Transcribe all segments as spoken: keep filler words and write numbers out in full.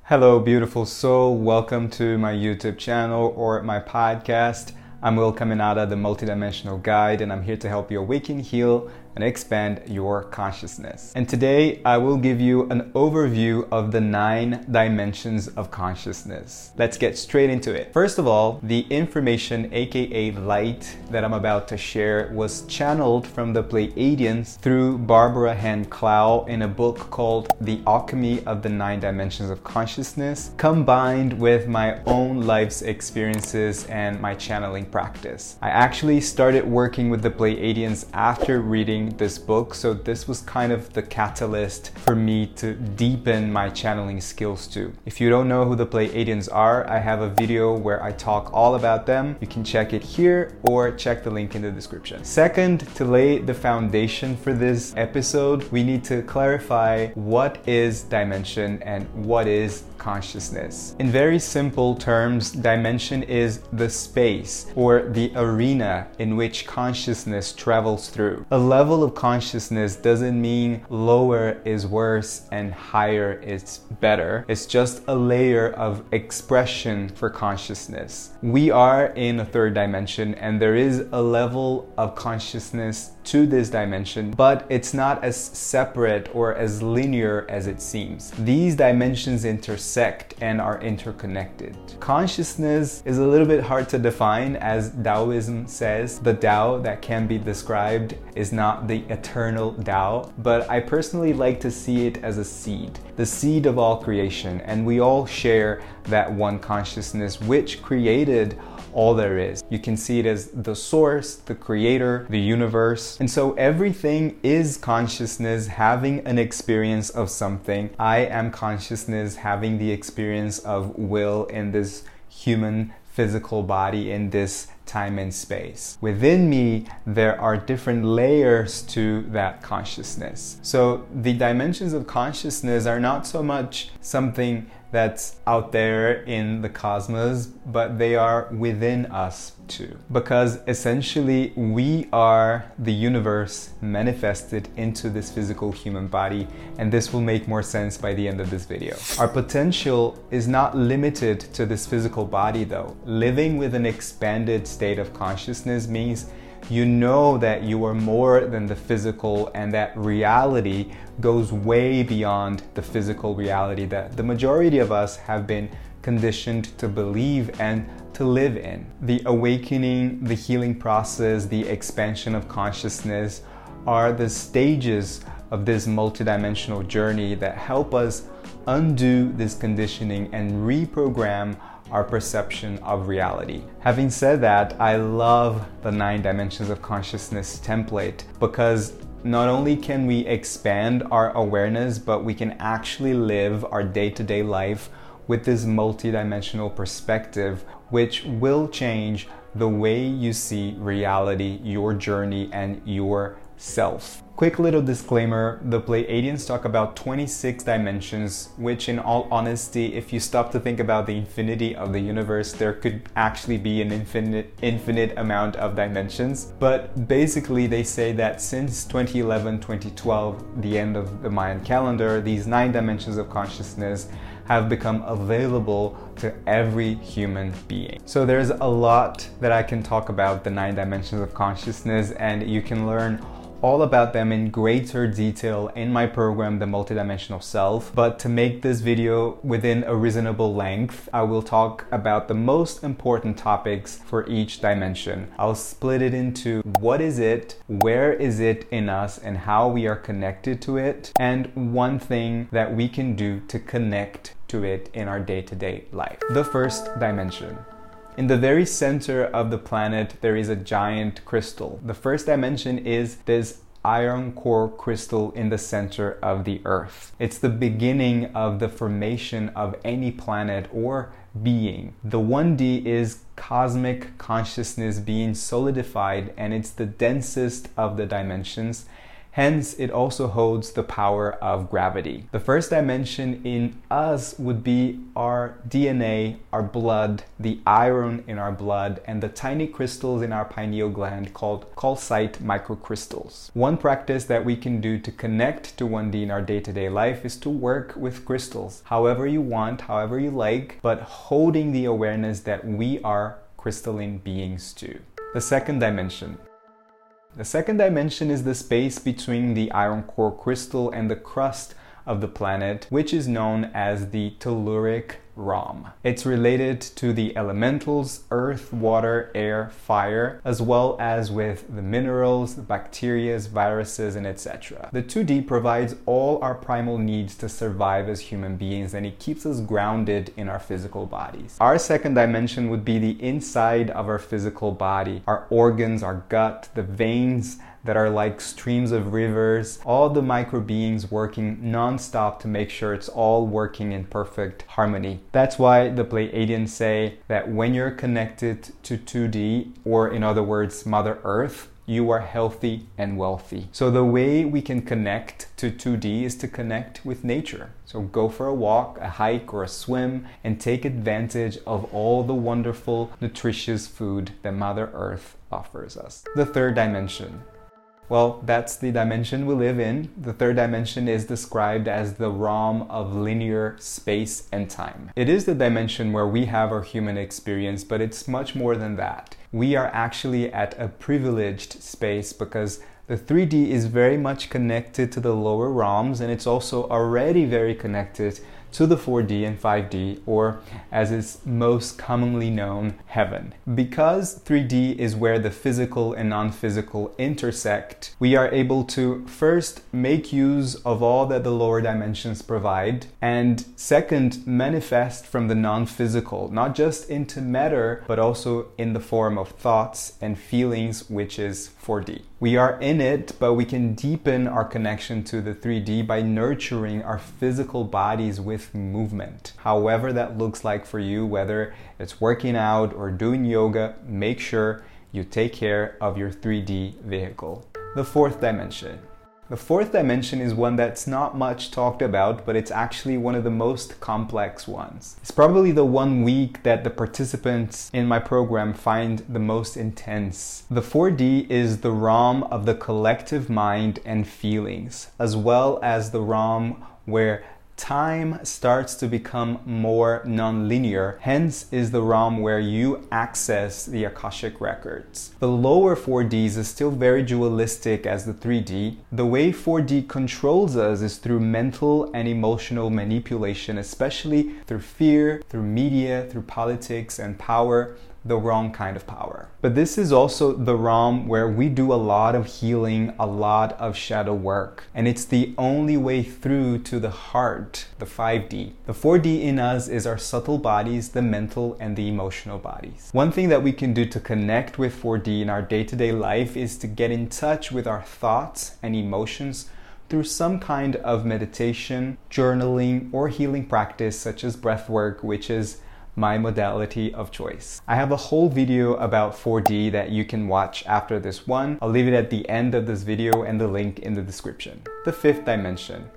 Hello, beautiful soul. Welcome to my YouTube channel or my podcast. I'm Will Caminada, the multidimensional guide, and I'm here to help you awaken, heal, and expand your consciousness. And today I will give you an overview of the nine dimensions of consciousness. Let's get straight into it. First of all, the information, aka light, that I'm about to share was channeled from the Pleiadians through Barbara Hand Clow in a book called The Alchemy of the Nine Dimensions of Consciousness, combined with my own life's experiences and my channeling practice. I actually started working with the Pleiadians after reading this book, so this was kind of the catalyst for me to deepen my channeling skills too. If you don't know who the Pleiadians are, I have a video where I talk all about them. You can check it here or check the link in the description. Second, to lay the foundation for this episode, we need to clarify what is dimension and what is consciousness. In very simple terms, dimension is the space or the arena in which consciousness travels through. A level of consciousness doesn't mean lower is worse and higher is better. It's just a layer of expression for consciousness. We are in a third dimension and there is a level of consciousness to this dimension, but it's not as separate or as linear as it seems. These dimensions intersect and are interconnected. Consciousness is a little bit hard to define, as Taoism says. The Tao that can be described is not the eternal Tao, but I personally like to see it as a seed, the seed of all creation, and we all share that one consciousness which created all there is. You can see it as the source, the creator, the universe. And so everything is consciousness having an experience of something. I am consciousness having the experience of will in this human physical body in this time and space. Within me, there are different layers to that consciousness. So the dimensions of consciousness are not so much something that's out there in the cosmos, but they are within us too. Because essentially we are the universe manifested into this physical human body, and this will make more sense by the end of this video. Our potential is not limited to this physical body though. Living with an expanded state of consciousness means you know that you are more than the physical, and that reality goes way beyond the physical reality that the majority of us have been conditioned to believe and to live in. The awakening, the healing process, the expansion of consciousness are the stages of this multidimensional journey that help us undo this conditioning and reprogram our perception of reality. Having said that, I love the nine dimensions of consciousness template because not only can we expand our awareness, but we can actually live our day-to-day life with this multidimensional perspective, which will change the way you see reality, your journey, and your self. Quick little disclaimer, the Pleiadians talk about twenty-six dimensions, which in all honesty, if you stop to think about the infinity of the universe, there could actually be an infinite, infinite amount of dimensions. But basically they say that since twenty eleven, twenty twelve, the end of the Mayan calendar, these nine dimensions of consciousness have become available to every human being. So there's a lot that I can talk about the nine dimensions of consciousness, and you can learn all about them in greater detail in my program, The Multidimensional Self. But to make this video within a reasonable length, I will talk about the most important topics for each dimension. I'll split it into what is it, where is it in us, and how we are connected to it, and one thing that we can do to connect to it in our day-to-day life. The first dimension. In the very center of the planet, there is a giant crystal. The first dimension is this iron core crystal in the center of the Earth. It's the beginning of the formation of any planet or being. The one D is cosmic consciousness being solidified, and it's the densest of the dimensions. Hence, it also holds the power of gravity. The first dimension in us would be our D N A, our blood, the iron in our blood, and the tiny crystals in our pineal gland called calcite microcrystals. One practice that we can do to connect to one D in our day-to-day life is to work with crystals, however you want, however you like, but holding the awareness that we are crystalline beings too. The second dimension. The second dimension is the space between the iron core crystal and the crust of the planet, which is known as the telluric realm. It's related to the elementals, earth, water, air, fire, as well as with the minerals, the bacteria, viruses, and et cetera. The two D provides all our primal needs to survive as human beings, and it keeps us grounded in our physical bodies. Our second dimension would be the inside of our physical body, our organs, our gut, the veins that are like streams of rivers, all the micro beings working non-stop to make sure it's all working in perfect harmony. That's why the Pleiadians say that when you're connected to two D, or in other words, Mother Earth, you are healthy and wealthy. So the way we can connect to two D is to connect with nature. So go for a walk, a hike, or a swim, and take advantage of all the wonderful, nutritious food that Mother Earth offers us. The third dimension. Well, that's the dimension we live in. The third dimension is described as the realm of linear space and time. It is the dimension where we have our human experience, but it's much more than that. We are actually at a privileged space because the three D is very much connected to the lower realms, and it's also already very connected to the four D and five D, or as is most commonly known, heaven. Because three D is where the physical and non-physical intersect, we are able to first make use of all that the lower dimensions provide, and second, manifest from the non-physical, not just into matter, but also in the form of thoughts and feelings, which is four D. We are in it, but we can deepen our connection to the three D by nurturing our physical bodies with movement. However that looks like for you, whether it's working out or doing yoga, make sure you take care of your three D vehicle. The fourth dimension. The fourth dimension is one that's not much talked about, but it's actually one of the most complex ones. It's probably the one week that the participants in my program find the most intense. The four D is the realm of the collective mind and feelings, as well as the realm where time starts to become more non-linear, hence is the realm where you access the Akashic records. The lower four Ds is still very dualistic as the three D. The way four D controls us is through mental and emotional manipulation, especially through fear, through media, through politics and power, the wrong kind of power. But this is also the realm where we do a lot of healing, a lot of shadow work. And it's the only way through to the heart, the five D. The four D in us is our subtle bodies, the mental and the emotional bodies. One thing that we can do to connect with four D in our day-to-day life is to get in touch with our thoughts and emotions through some kind of meditation, journaling, or healing practice such as breath work, which is my modality of choice. I have a whole video about four D that you can watch after this one. I'll leave it at the end of this video and the link in the description. The fifth dimension.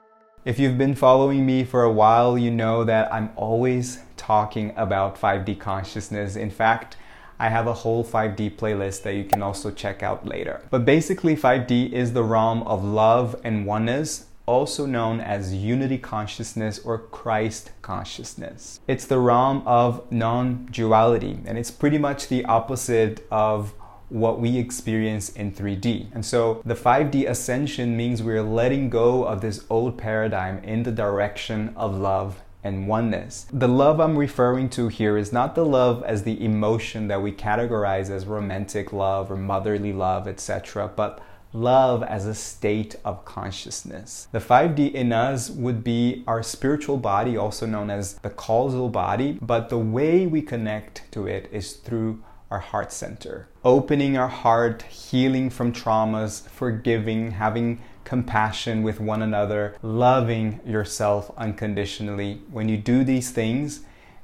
If you've been following me for a while, you know that I'm always talking about five D consciousness. In fact, I have a whole five D playlist that you can also check out later. But basically, five D is the realm of love and oneness, also known as unity consciousness or Christ consciousness. It's the realm of non-duality, and it's pretty much the opposite of what we experience in three D. And so the five D ascension means we're letting go of this old paradigm in the direction of love and oneness. The love I'm referring to here is not the love as the emotion that we categorize as romantic love or motherly love, et cetera, but love as a state of consciousness. The five D in us would be our spiritual body, also known as the causal body, but the way we connect to it is through our heart center. Opening our heart, healing from traumas, forgiving, having compassion with one another, loving yourself unconditionally. When you do these things,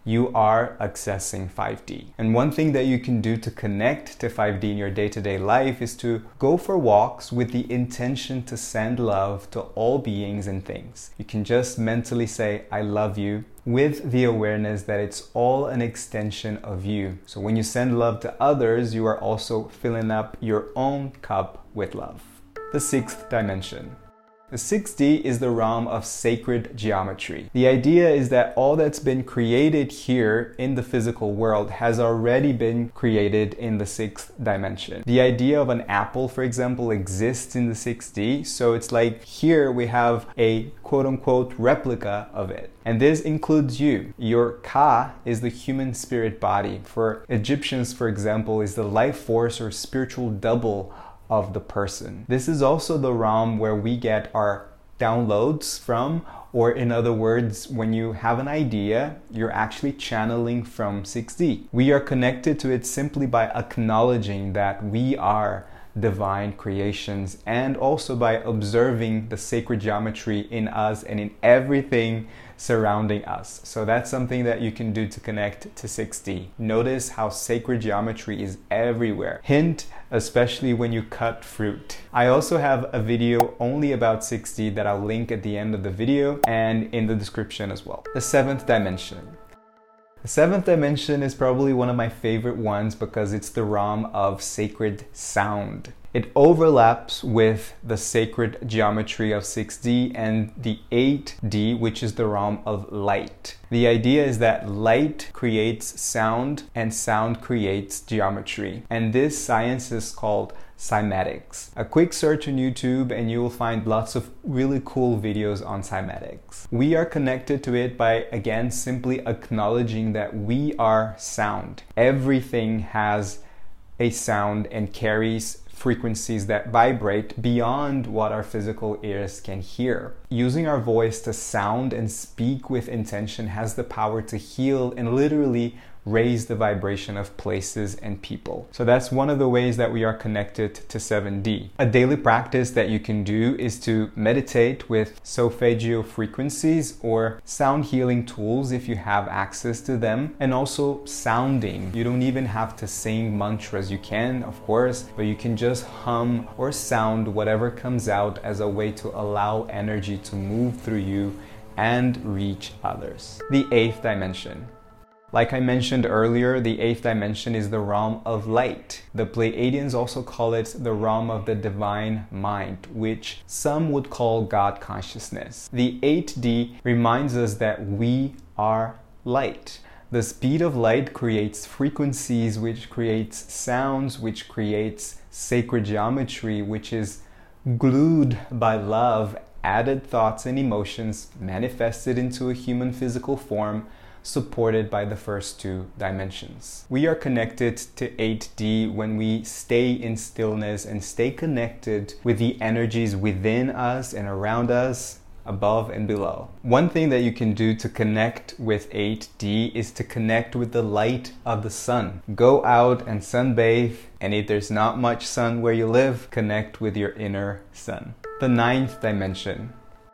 you are accessing five D. And one thing that you can do to connect to five D in your day-to-day life is to go for walks with the intention to send love to all beings and things. You can just mentally say, I love you, with the awareness that it's all an extension of you. So when you send love to others, you are also filling up your own cup with love. The sixth dimension. The six D is the realm of sacred geometry. The idea is that all that's been created here in the physical world has already been created in the sixth dimension. The idea of an apple, for example, exists in the six D, so it's like here we have a quote-unquote replica of it. And this includes you. Your Ka is the human spirit body. For Egyptians, for example, is the life force or spiritual double of the person. This is also the realm where we get our downloads from, or in other words, when you have an idea, you're actually channeling from six D. We are connected to it simply by acknowledging that we are divine creations, and also by observing the sacred geometry in us and in everything surrounding us. So that's something that you can do to connect to six D. Notice how sacred geometry is everywhere. Hint, especially when you cut fruit. I also have a video only about six D that I'll link at the end of the video and in the description as well. The seventh dimension. The seventh dimension is probably one of my favorite ones because it's the realm of sacred sound. It overlaps with the sacred geometry of six D and the eight D, which is the realm of light. The idea is that light creates sound and sound creates geometry. And this science is called cymatics. A quick search on YouTube and you will find lots of really cool videos on cymatics. We are connected to it by, again, simply acknowledging that we are sound. Everything has a sound and carries frequencies that vibrate beyond what our physical ears can hear. Using our voice to sound and speak with intention has the power to heal and literally raise the vibration of places and people. So that's one of the ways that we are connected to seven D. A daily practice that you can do is to meditate with solfeggio frequencies or sound healing tools if you have access to them, and also sounding. You don't even have to sing mantras. You can, of course, but you can just hum or sound whatever comes out as a way to allow energy to move through you and reach others. The eighth dimension. Like I mentioned earlier, the eighth dimension is the realm of light. The Pleiadians also call it the realm of the divine mind, which some would call God consciousness. The eight D reminds us that we are light. The speed of light creates frequencies, which creates sounds, which creates sacred geometry, which is glued by love, added thoughts and emotions manifested into a human physical form, supported by the first two dimensions. We are connected to eight D when we stay in stillness and stay connected with the energies within us and around us, above and below. One thing that you can do to connect with eight D is to connect with the light of the sun. Go out and sunbathe, and if there's not much sun where you live, connect with your inner sun. The ninth dimension.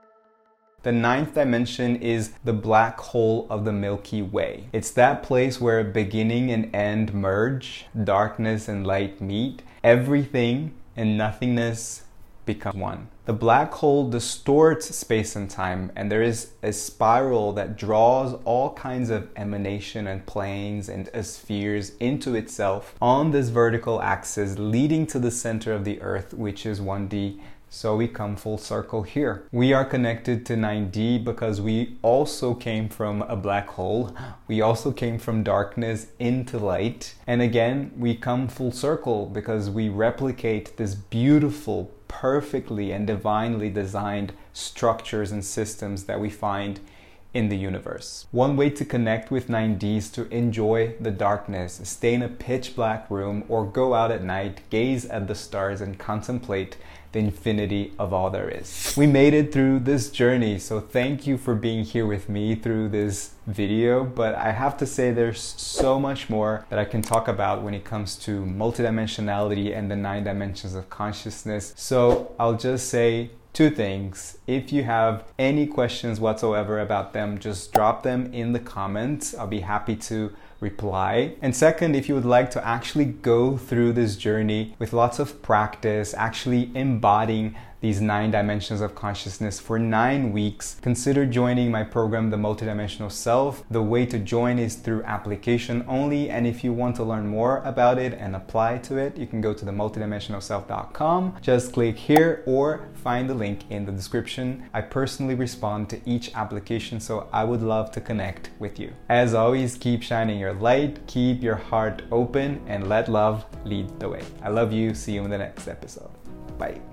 The ninth dimension is the black hole of the Milky Way. It's that place where beginning and end merge, darkness and light meet, everything and nothingness become one. The black hole distorts space and time, and there is a spiral that draws all kinds of emanation and planes and spheres into itself on this vertical axis, leading to the center of the Earth, which is one D. So we come full circle here. We are connected to nine D because we also came from a black hole. We also came from darkness into light. And again, we come full circle because we replicate this beautiful, perfectly and divinely designed structures and systems that we find in the universe. One way to connect with nine D is to enjoy the darkness, stay in a pitch black room, or go out at night, gaze at the stars and contemplate the infinity of all there is. We made it through this journey, so thank you for being here with me through this video, but I have to say there's so much more that I can talk about when it comes to multidimensionality and the nine dimensions of consciousness. So I'll just say Two things. If you have any questions whatsoever about them, just drop them in the comments. I'll be happy to reply. And second, if you would like to actually go through this journey with lots of practice, actually embodying these nine dimensions of consciousness for nine weeks, consider joining my program, The Multidimensional Self. The way to join is through application only, and if you want to learn more about it and apply to it, you can go to the multidimensional self dot com. Just click here or find the link in the description. I personally respond to each application, so I would love to connect with you. As always, keep shining your light, keep your heart open, and let love lead the way. I love you. See you in the next episode. Bye.